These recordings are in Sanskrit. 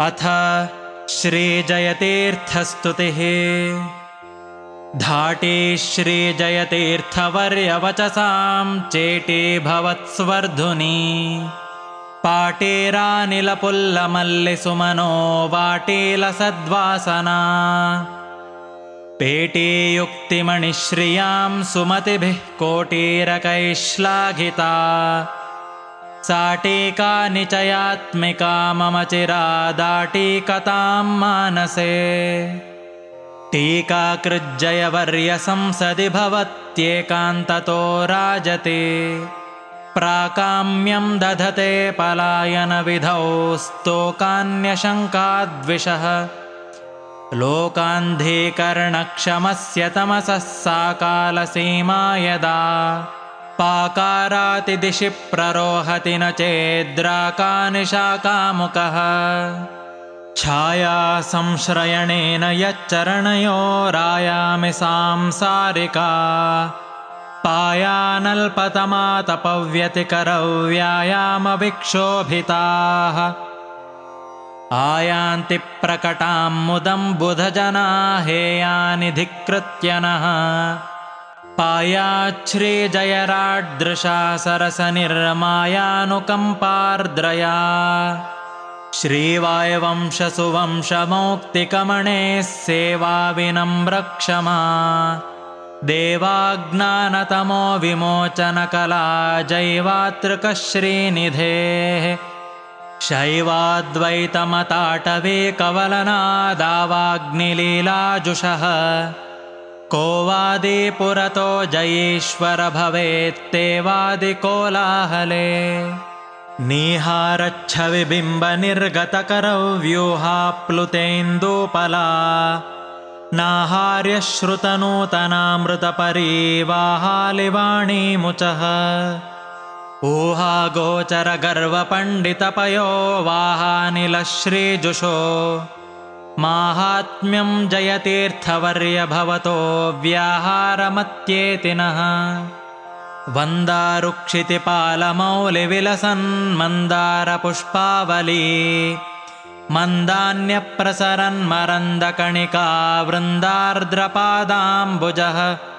अथ श्रीजयतीर्थस्तुतिः। धाटे श्रीजयतीर्थवर्यवचसां चेटे भवत्स्वर्धुनी। पाटेरानिलपुल्लमल्लिसुमनो वाटेलसद्वासना। पेटे युक्तिमणिश्रियां सुमतिभिः कोटिरकैश्लाघिता। साटेका निचयात्मिका मम चिरादाटीकतां मानसे। टीकाकृज्जयवर्यसंसदि भवत्येकान्ततो राजते। प्राकाम्यं दधते पलायनविधौ स्तोकान्यशङ्काद्विषः। लोकान्धीकरणक्षमस्य तमसः सा कालसीमा यदा। पाकारातिदिशि प्ररोहति न चेद्राकानिशाकामुकः। छाया संश्रयणेन यच्चरणयोरायामि सांसारिका। पायानल्पतमातपव्यतिकरव्यायामविक्षोभिताः। आयान्ति प्रकटां मुदं बुधजना हेयानि धिक्कृत्य नः। पायाच्छ्रीजयराड्दृशा सरसनिर्मायानुकम्पार्द्रया। श्रीवायुवंशसुवंशमौक्तिकमणेः सेवा विनम्रक्षमा। देवाज्ञानतमो विमोचनकला जैवातृकश्रीनिधेः। शैवाद्वैतमताटवे कवलनादावाग्निलीलाजुषः। को वादि पुरतो जयेश्वर भवेत्तेवादिकोलाहले। निहारच्छविबिम्बनिर्गतकरव्यूहाप्लुतेन्दूपला। नाहार्यश्रुतनूतनामृतपरीवाहालिवाणीमुचः। ऊहागोचरगर्वपण्डितपयो वाहानिलश्रीजुषो। माहात्म्यं जयतीर्थवर्य भवतो व्याहारमत्येति नः। वन्दारुक्षितिपालमौलिविलसन् मन्दारपुष्पावली। मन्दान्यप्रसरन्मरन्दकणिका वृन्दार्द्रपादाम्बुजः।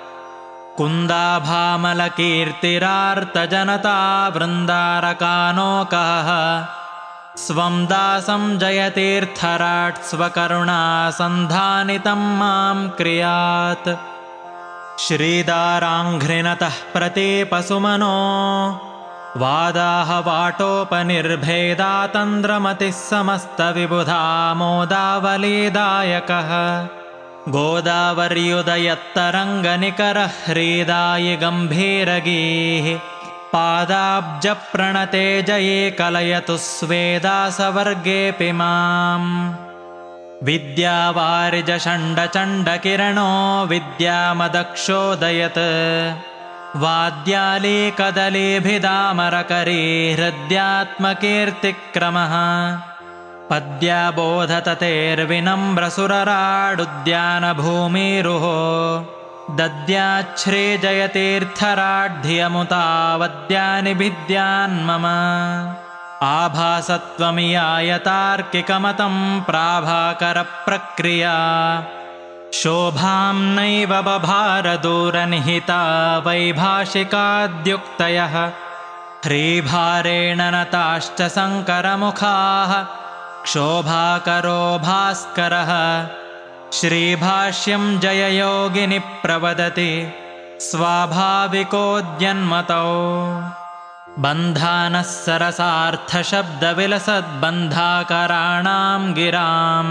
कुन्दाभामलकीर्तिरार्तजनता वृन्दारकानोकः। स्वं दासं जयतीर्थराट् स्वकरुणा सन्धानितं मां क्रियात्। श्रीदाराङ्घ्रिणतः प्रतीपसुमनो वादाहवाटोपनिर्भेदातन्द्रमतिः समस्तविबुधामोदावलीदायकः। गोदावर्युदयत्तरङ्गनिकरः ह्रीदायि गम्भीरगीः। पादाब्जप्रणते जये कलयतु स्वेदासवर्गेऽपि माम्। विद्यावारिजषण्डचण्डकिरणो विद्यामदक्षोदयत्। वाद्यालीकदलीभिदामरकरी हृद्यात्मकीर्तिक्रमः। पद्याबोधततेर्विनम्रसुरराडुद्यानभूमिरुहो। दद्याच्छ्रीजयतीर्थराड्धियमुतावद्यानि भिद्यान्मम। आभासत्वमियायतार्किकमतं प्राभाकरप्रक्रिया। शोभां नैव बभारदूरनिहिता वैभाषिकाद्युक्तयः। ह्रीभारेण नताश्च शङ्करमुखाः क्षोभाकरो भास्करः। श्रीभाष्यं जययोगिनि प्रवदति स्वाभाविकोद्यन्मतौ। बन्धानः सरसार्थशब्दविलसद्बन्धाकराणां गिराम्।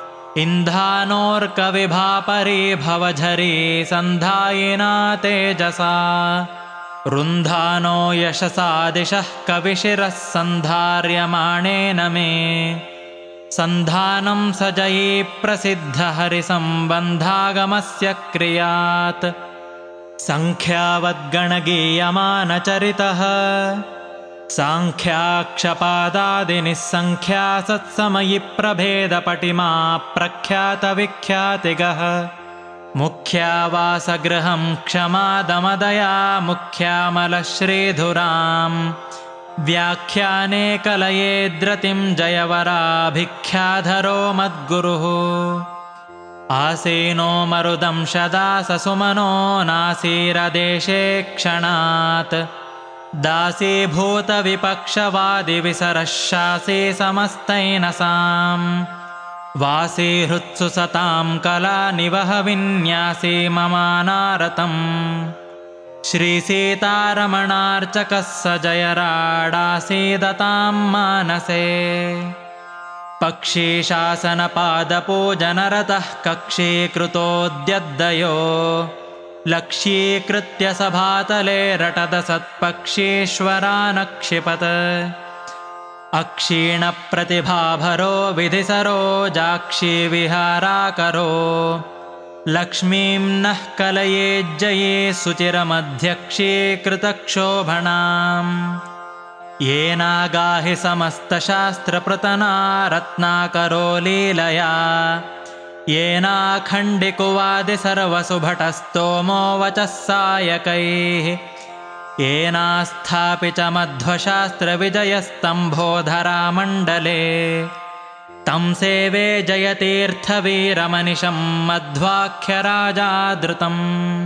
इन्धानोर्कविभापरी भवझरी सन्धायिना तेजसा। रुन्धानो यशसा दिशः कविशिरः सन्धार्यमाणेन मे। सन्धानं स जयी प्रसिद्धहरिसम्बन्धागमस्य क्रियात्। सङ्ख्यावद्गणगीयमानचरितः साङ्ख्याक्षपादादिनिस्सङ्ख्या सत्समयि प्रभेदपटिमा प्रख्यातविख्यातिगः। मुख्यावासगृहं क्षमादमदया मुख्यामलश्रीधुराम्। व्याख्याने कलयेद्रतिं जयवराभिख्याधरो मद्गुरुः आसीनो मरुदंशदाससुमनो नासीरदेशे क्षणात् दासीभूतविपक्षवादिविसरशासि समस्तैनसाम् वासी हृत्सु सतां कलानिवहविन्यासी ममानारतम् श्रीसीतारमणार्चकः स जयराडासीदतां मानसे पक्षीशासनपादपूजनरतः कक्षीकृतोऽद्यद्दयो लक्ष्यीकृत्य सभातले रटदसत्पक्षीश्वरानक्षिपत् अक्षीणप्रतिभाभरो विधिसरोजाक्षीविहाराकरो लक्ष्मीं नः कलयेज्जये सुचिरमध्यक्षीकृतक्षोभणाम् येनागाहि समस्तशास्त्रपृतना रत्नाकरो लीलया येनाखण्डिकुवादि सर्वसुभटस्तोमो वचः सायकैः येनास्थापि च मध्वशास्त्रविजयस्तम्भोधरामण्डले तं सेवे जयतीर्थवीरमनिशं मध्वाख्यराजादृतम्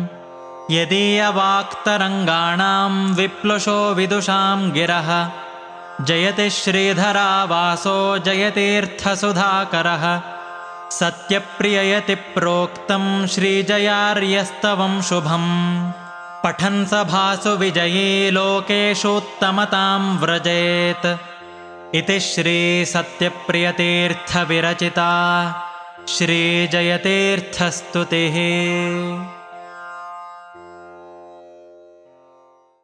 यदीयवाक्तरङ्गाणां विप्लुषो विदुषां गिरः जयति श्रीधरावासो जयतीर्थसुधाकरः सत्यप्रिययति प्रोक्तं श्रीजयार्यस्तवं शुभम् पठन् सभासु विजयी लोकेषूत्तमतां व्रजेत् इति श्रीसत्यप्रियतीर्थविरचिता श्रीजयतीर्थस्तुतिः।